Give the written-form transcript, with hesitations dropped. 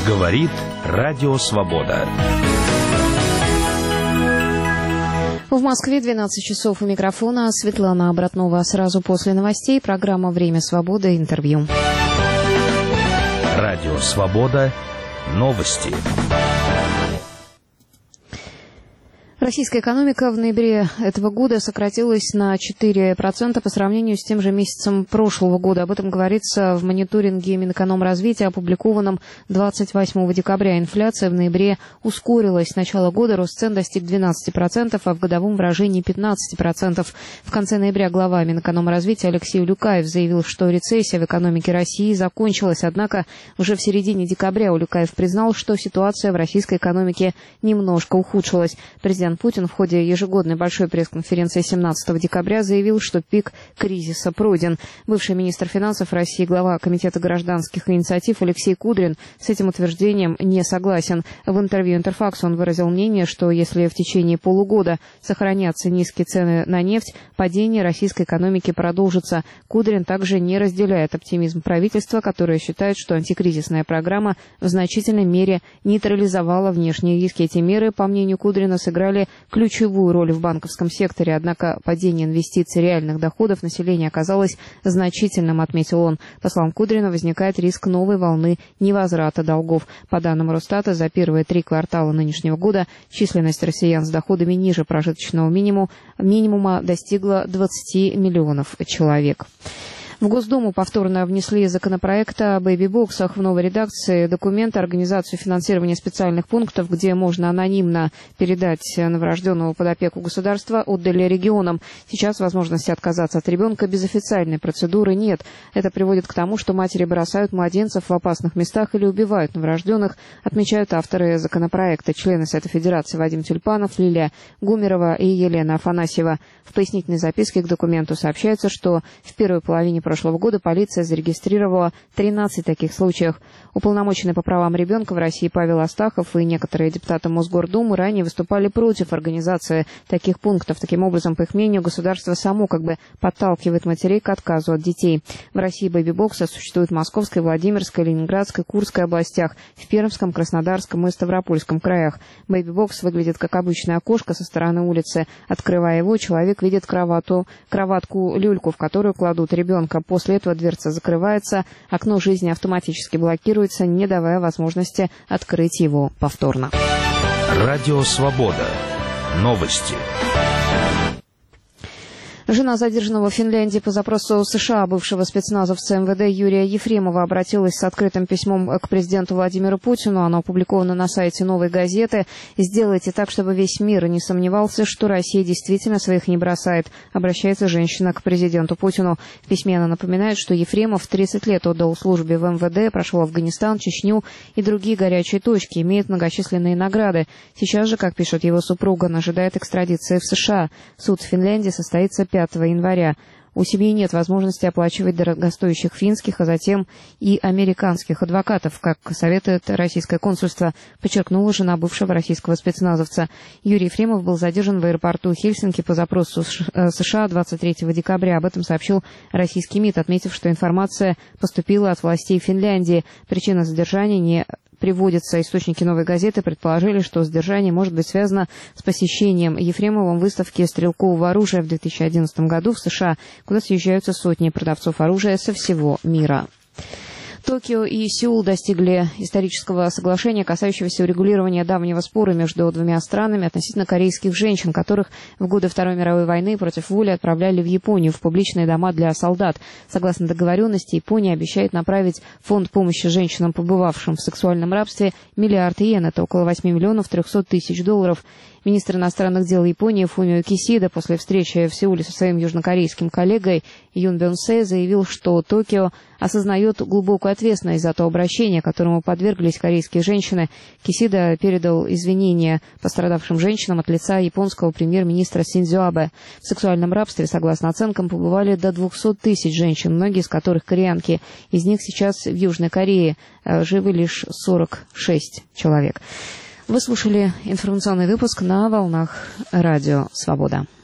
Говорит Радио Свобода. В Москве 12 часов у микрофона Светлана Обратнова. Сразу после новостей программа «Время свободы», интервью. Радио Свобода. Новости. Российская экономика в ноябре этого года сократилась на 4% по сравнению с тем же месяцем прошлого года. Об этом говорится в мониторинге Минэкономразвития, опубликованном 28 декабря. Инфляция в ноябре ускорилась. С начала года рост цен достиг 12%, а в годовом выражении 15%. В конце ноября глава Минэкономразвития Алексей Улюкаев заявил, что рецессия в экономике России закончилась. Однако уже в середине декабря Улюкаев признал, что ситуация в российской экономике немножко ухудшилась. Президент Путин в ходе ежегодной большой пресс-конференции 17 декабря заявил, что пик кризиса пройден. Бывший министр финансов России, глава Комитета гражданских инициатив Алексей Кудрин с этим утверждением не согласен. В интервью «Интерфаксу» он выразил мнение, что если в течение полугода сохранятся низкие цены на нефть, падение российской экономики продолжится. Кудрин также не разделяет оптимизм правительства, которое считает, что антикризисная программа в значительной мере нейтрализовала внешние риски. Эти меры, по мнению Кудрина, сыграли ключевую роль в банковском секторе, однако падение инвестиций реальных доходов населения оказалось значительным, отметил он. По словам Кудрина, возникает риск новой волны невозврата долгов. По данным Росстата, за первые 3 квартала нынешнего года численность россиян с доходами ниже прожиточного минимума достигла 20 миллионов человек. В Госдуму повторно внесли законопроект о бэйби-боксах. В новой редакции документа организацию финансирования специальных пунктов, где можно анонимно передать новорожденного под опеку государства, отдали регионам. Сейчас возможности отказаться от ребенка без официальной процедуры нет. Это приводит к тому, что матери бросают младенцев в опасных местах или убивают новорожденных, отмечают авторы законопроекта, члены Совета Федерации Вадим Тюльпанов, Лилия Гумерова и Елена Афанасьева. В пояснительной записке к документу сообщается, что в первой половине прошлого года полиция зарегистрировала 13 таких случаев. Уполномоченный по правам ребенка в России Павел Астахов и некоторые депутаты Мосгордумы ранее выступали против организации таких пунктов. Таким образом, по их мнению, государство само подталкивает матерей к отказу от детей. В России бэйби-боксы существуют в Московской, Владимирской, Ленинградской, Курской областях, в Пермском, Краснодарском и Ставропольском краях. Бэйби-бокс выглядит как обычное окошко со стороны улицы. Открывая его, человек видит кроватку-люльку, в которую кладут ребенка. После этого дверца закрывается, окно жизни автоматически блокируется, не давая возможности открыть его повторно. Радио Свобода. Новости. Жена задержанного в Финляндии по запросу США бывшего спецназовца МВД Юрия Ефремова обратилась с открытым письмом к президенту Владимиру Путину. Оно опубликовано на сайте «Новой газеты». «Сделайте так, чтобы весь мир не сомневался, что Россия действительно своих не бросает», обращается женщина к президенту Путину. В письме она напоминает, что Ефремов 30 лет отдал службе в МВД, прошел Афганистан, Чечню и другие горячие точки, имеет многочисленные награды. Сейчас же, как пишет его супруга, он ожидает экстрадиции в США. Суд в Финляндии состоится 5 января. У семьи нет возможности оплачивать дорогостоящих финских, а затем и американских адвокатов, как советует российское консульство, подчеркнула жена бывшего российского спецназовца. Юрий Ефремов был задержан в аэропорту Хельсинки по запросу США 23 декабря. Об этом сообщил российский МИД, отметив, что информация поступила от властей Финляндии. Причина задержания не приводится. Источники «Новой газеты» предположили, что задержание может быть связано с посещением Ефремовым выставки стрелкового оружия в 2011 году в США, куда съезжаются сотни продавцов оружия со всего мира. Токио и Сеул достигли исторического соглашения, касающегося урегулирования давнего спора между двумя странами относительно корейских женщин, которых в годы Второй мировой войны против воли отправляли в Японию в публичные дома для солдат. Согласно договоренности, Япония обещает направить в фонд помощи женщинам, побывавшим в сексуальном рабстве, $1 миллиард йен, это около 8 миллионов 300 тысяч долларов. Министр иностранных дел Японии Фумио Кисида после встречи в Сеуле со своим южнокорейским коллегой Юн Бён Сэ заявил, что Токио осознает глубокую ответственность за то обращение, которому подверглись корейские женщины. Кисида передал извинения пострадавшим женщинам от лица японского премьер-министра Синдзо Абэ. В сексуальном рабстве, согласно оценкам, побывали до 200 тысяч женщин, многие из которых кореянки. Из них сейчас в Южной Корее живы лишь 46 человек. Вы слушали информационный выпуск на волнах Радио Свобода.